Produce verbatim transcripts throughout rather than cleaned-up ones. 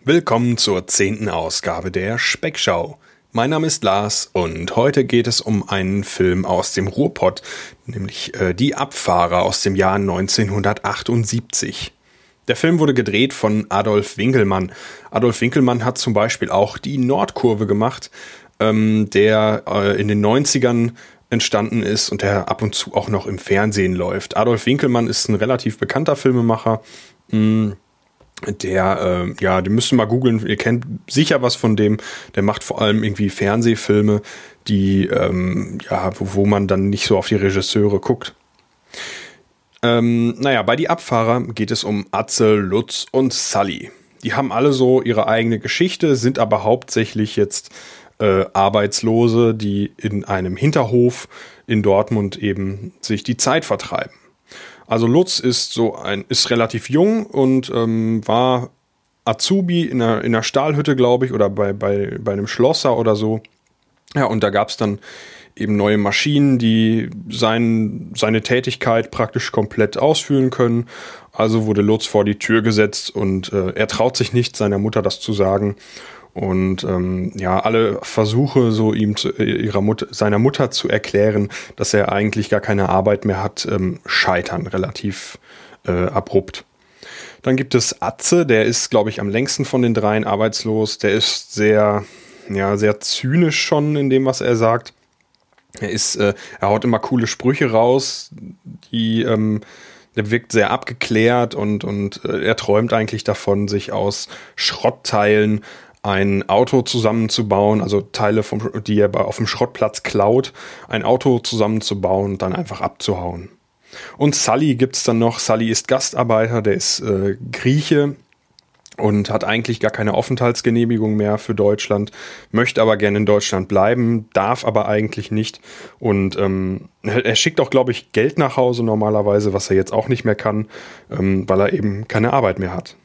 Willkommen zur zehnten Ausgabe der Speckschau. Mein Name ist Lars und heute geht es um einen Film aus dem Ruhrpott, nämlich äh, Die Abfahrer aus dem Jahr neunzehnhundertachtundsiebzig. Der Film wurde gedreht von Adolf Winkelmann. Adolf Winkelmann hat zum Beispiel auch die Nordkurve gemacht, ähm, der äh, in den neunzigern entstanden ist und der ab und zu auch noch im Fernsehen läuft. Adolf Winkelmann ist ein relativ bekannter Filmemacher, mh, Der, äh, ja, die müsst ihr mal googeln, ihr kennt sicher was von dem, der macht vor allem irgendwie Fernsehfilme, die, ähm, ja, wo, wo man dann nicht so auf die Regisseure guckt. Ähm, naja, bei Die Abfahrer geht es um Atze, Lutz und Sally. Die haben alle so ihre eigene Geschichte, sind aber hauptsächlich jetzt äh, Arbeitslose, die in einem Hinterhof in Dortmund eben sich die Zeit vertreiben. Also Lutz ist so ein ist relativ jung und ähm, war Azubi in einer, in einer Stahlhütte, glaube ich, oder bei, bei, bei einem Schlosser oder so. Ja, und da gab es dann eben neue Maschinen, die sein, seine Tätigkeit praktisch komplett ausführen können. Also wurde Lutz vor die Tür gesetzt und äh, er traut sich nicht, seiner Mutter das zu sagen. Und ähm, ja, alle Versuche, so ihm zu, ihrer Mutter, seiner Mutter zu erklären, dass er eigentlich gar keine Arbeit mehr hat, ähm, scheitern relativ äh, abrupt. Dann gibt es Atze, der ist, glaube ich, am längsten von den dreien arbeitslos. Der ist sehr, ja, sehr zynisch schon in dem, was er sagt. Er ist, äh, er haut immer coole Sprüche raus, die, ähm, der wirkt sehr abgeklärt und und äh, er träumt eigentlich davon, sich aus Schrottteilen ein Auto zusammenzubauen, also Teile, vom, die er auf dem Schrottplatz klaut, ein Auto zusammenzubauen und dann einfach abzuhauen. Und Sally gibt's dann noch. Sally ist Gastarbeiter, der ist äh, Grieche und hat eigentlich gar keine Aufenthaltsgenehmigung mehr für Deutschland, möchte aber gerne in Deutschland bleiben, darf aber eigentlich nicht. Und ähm, er schickt auch, glaube ich, Geld nach Hause normalerweise, was er jetzt auch nicht mehr kann, ähm, weil er eben keine Arbeit mehr hat.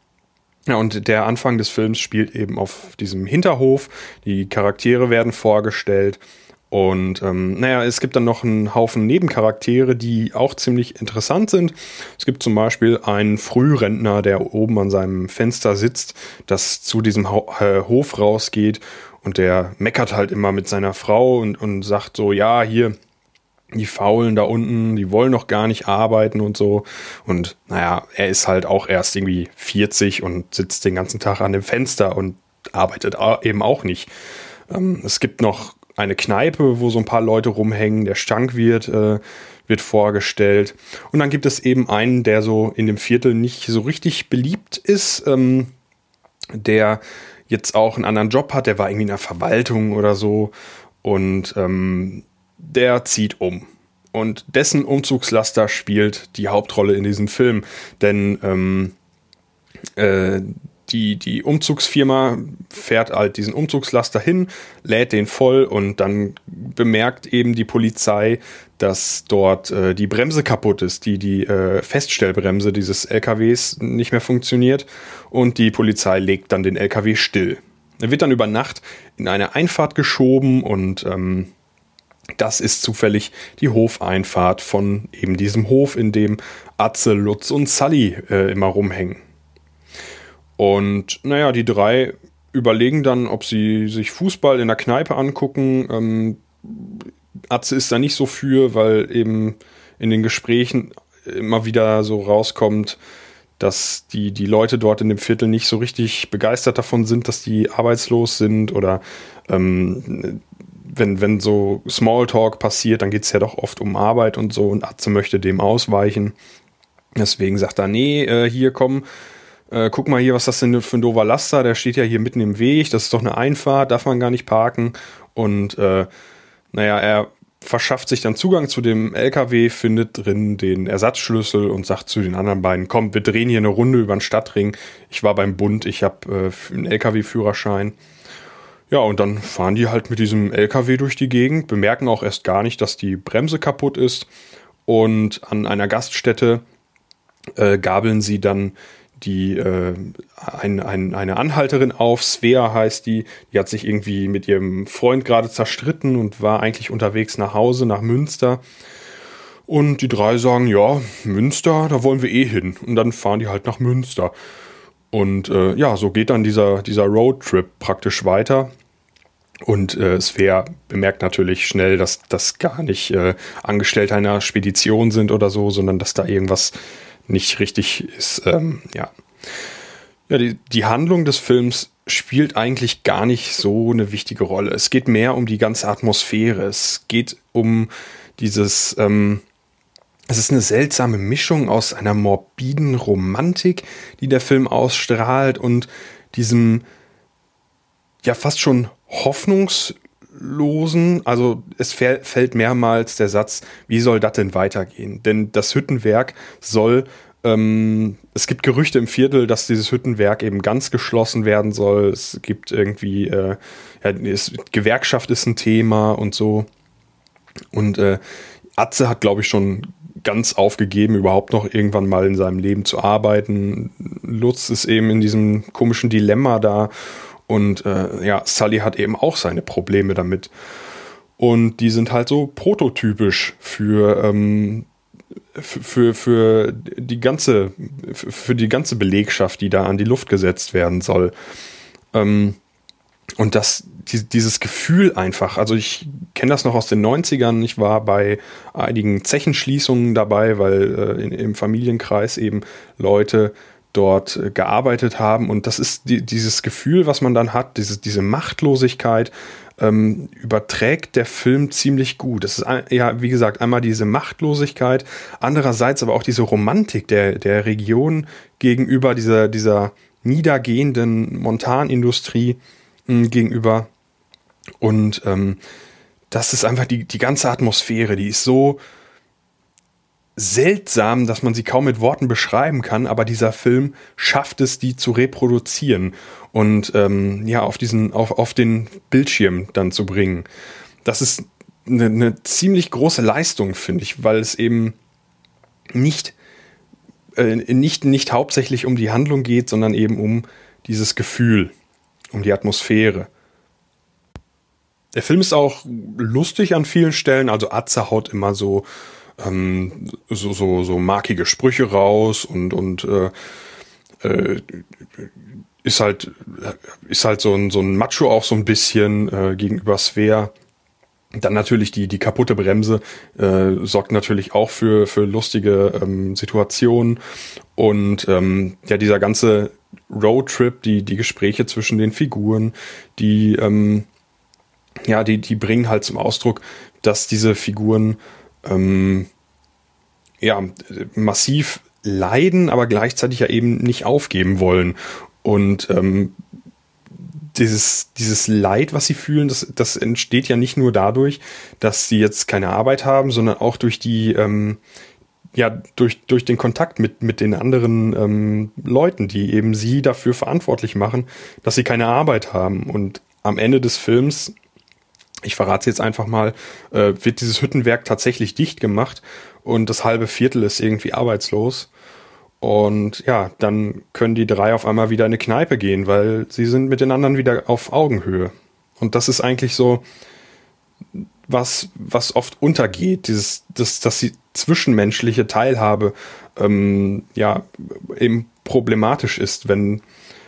Ja, und der Anfang des Films spielt eben auf diesem Hinterhof. Die Charaktere werden vorgestellt. Und ähm, naja, es gibt dann noch einen Haufen Nebencharaktere, die auch ziemlich interessant sind. Es gibt zum Beispiel einen Frührentner, der oben an seinem Fenster sitzt, das zu diesem Ho- äh, Hof rausgeht. Und der meckert halt immer mit seiner Frau und, und sagt so, ja, hier, die Faulen da unten, die wollen noch gar nicht arbeiten und so. Und naja, er ist halt auch erst irgendwie vierzig und sitzt den ganzen Tag an dem Fenster und arbeitet eben auch nicht. Ähm, es gibt noch eine Kneipe, wo so ein paar Leute rumhängen. Der Stankwirt äh, wird vorgestellt. Und dann gibt es eben einen, der so in dem Viertel nicht so richtig beliebt ist, ähm, der jetzt auch einen anderen Job hat. Der war irgendwie in der Verwaltung oder so. Und ähm, der zieht um. Und dessen Umzugslaster spielt die Hauptrolle in diesem Film. Denn ähm, äh, die, die Umzugsfirma fährt halt diesen Umzugslaster hin, lädt den voll und dann bemerkt eben die Polizei, dass dort äh, die Bremse kaputt ist, die, die äh, Feststellbremse dieses L K Ws nicht mehr funktioniert. Und die Polizei legt dann den L K W still. Er wird dann über Nacht in eine Einfahrt geschoben und ähm, das ist zufällig die Hofeinfahrt von eben diesem Hof, in dem Atze, Lutz und Sally äh, immer rumhängen. Und naja, die drei überlegen dann, ob sie sich Fußball in der Kneipe angucken. Ähm, Atze ist da nicht so für, weil eben in den Gesprächen immer wieder so rauskommt, dass die, die Leute dort in dem Viertel nicht so richtig begeistert davon sind, dass die arbeitslos sind oder ähm, Wenn, wenn so Smalltalk passiert, dann geht es ja doch oft um Arbeit und so und Atze möchte dem ausweichen. Deswegen sagt er, nee, äh, hier komm, äh, guck mal hier, was das denn für ein doofer Laster, der steht ja hier mitten im Weg, das ist doch eine Einfahrt, darf man gar nicht parken. Und äh, naja, er verschafft sich dann Zugang zu dem L K W, findet drin den Ersatzschlüssel und sagt zu den anderen beiden, komm, wir drehen hier eine Runde über den Stadtring. Ich war beim Bund, ich habe äh, einen L K W-Führerschein. Ja, und dann fahren die halt mit diesem L K W durch die Gegend, bemerken auch erst gar nicht, dass die Bremse kaputt ist. Und an einer Gaststätte äh, gabeln sie dann die äh, ein, ein, eine Anhalterin auf, Svea heißt die, die hat sich irgendwie mit ihrem Freund gerade zerstritten und war eigentlich unterwegs nach Hause, nach Münster. Und die drei sagen, ja, Münster, da wollen wir eh hin. Und dann fahren die halt nach Münster. Und äh, ja, so geht dann dieser, dieser Roadtrip praktisch weiter. Und äh, Sphere bemerkt natürlich schnell, dass das gar nicht äh, Angestellte einer Spedition sind oder so, sondern dass da irgendwas nicht richtig ist. Ähm, ja, ja die, die Handlung des Films spielt eigentlich gar nicht so eine wichtige Rolle. Es geht mehr um die ganze Atmosphäre. Es geht um dieses... Ähm, es ist eine seltsame Mischung aus einer morbiden Romantik, die der Film ausstrahlt, und diesem ja fast schon hoffnungslosen, also es fällt mehrmals der Satz, wie soll das denn weitergehen? Denn das Hüttenwerk soll, ähm, es gibt Gerüchte im Viertel, dass dieses Hüttenwerk eben ganz geschlossen werden soll. Es gibt irgendwie, äh, ja, es, Gewerkschaft ist ein Thema und so. Und äh, Atze hat, glaube ich, schon ganz aufgegeben, überhaupt noch irgendwann mal in seinem Leben zu arbeiten. Lutz ist eben in diesem komischen Dilemma da. Und äh, ja, Sully hat eben auch seine Probleme damit. Und die sind halt so prototypisch für, ähm, für, für, die ganze, für die ganze Belegschaft, die da an die Luft gesetzt werden soll. Ähm, und das, die, dieses Gefühl einfach, also ich kenne das noch aus den neunzigern, ich war bei einigen Zechenschließungen dabei, weil äh, in, im Familienkreis eben Leute dort äh, gearbeitet haben, und das ist die, dieses Gefühl, was man dann hat, diese, diese Machtlosigkeit, ähm, überträgt der Film ziemlich gut. Das ist ja, wie gesagt, einmal diese Machtlosigkeit, andererseits aber auch diese Romantik der, der Region gegenüber dieser, dieser niedergehenden Montanindustrie mh, gegenüber, und ähm, das ist einfach die, die ganze Atmosphäre, die ist so seltsam, dass man sie kaum mit Worten beschreiben kann, aber dieser Film schafft es, die zu reproduzieren und ähm, ja, auf diesen, auf, auf den Bildschirm dann zu bringen. Das ist eine, eine ziemlich große Leistung, finde ich, weil es eben nicht, äh, nicht, nicht hauptsächlich um die Handlung geht, sondern eben um dieses Gefühl, um die Atmosphäre. Der Film ist auch lustig an vielen Stellen, also Atze haut immer so ähm, so, so, so markige Sprüche raus und, und äh, äh, ist halt ist halt so ein, so ein Macho auch so ein bisschen äh, gegenüber Sphere. Dann natürlich die, die kaputte Bremse äh, sorgt natürlich auch für, für lustige ähm, Situationen, und ähm, ja, dieser ganze Roadtrip, die, die Gespräche zwischen den Figuren, die ähm, ja, die, die bringen halt zum Ausdruck, dass diese Figuren ähm, ja, massiv leiden, aber gleichzeitig ja eben nicht aufgeben wollen. Und ähm, dieses, dieses Leid, was sie fühlen, das, das entsteht ja nicht nur dadurch, dass sie jetzt keine Arbeit haben, sondern auch durch die, ähm, ja, durch, durch den Kontakt mit, mit den anderen ähm, Leuten, die eben sie dafür verantwortlich machen, dass sie keine Arbeit haben. Und am Ende des Films, ich verrate es jetzt einfach mal, äh, wird dieses Hüttenwerk tatsächlich dicht gemacht und das halbe Viertel ist irgendwie arbeitslos. Und ja, dann können die drei auf einmal wieder in eine Kneipe gehen, weil sie sind mit den anderen wieder auf Augenhöhe. Und das ist eigentlich so, was, was oft untergeht, dieses, das, dass die zwischenmenschliche Teilhabe ähm, ja eben problematisch ist, wenn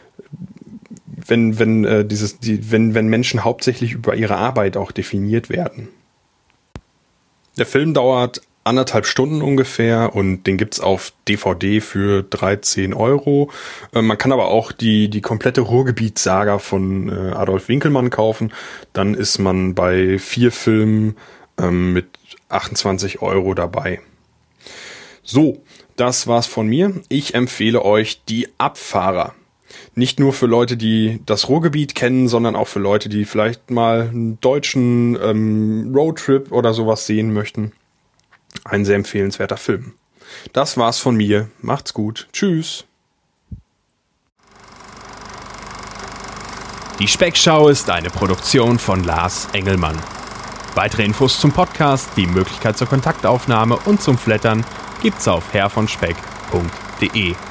wenn wenn äh, dieses die wenn wenn Menschen hauptsächlich über ihre Arbeit auch definiert werden. Der Film dauert anderthalb Stunden ungefähr und den gibt's auf D V D für dreizehn Euro. Äh, man kann aber auch die die komplette Ruhrgebiet-Saga von äh, Adolf Winkelmann kaufen. Dann ist man bei vier Filmen ähm, mit achtundzwanzig Euro dabei. So, das war's von mir. Ich empfehle euch Die Abfahrer. Nicht nur für Leute, die das Ruhrgebiet kennen, sondern auch für Leute, die vielleicht mal einen deutschen ähm, Roadtrip oder sowas sehen möchten. Ein sehr empfehlenswerter Film. Das war's von mir. Macht's gut. Tschüss. Die Speckschau ist eine Produktion von Lars Engelmann. Weitere Infos zum Podcast, die Möglichkeit zur Kontaktaufnahme und zum Flattern gibt's auf herr von speck punkt de.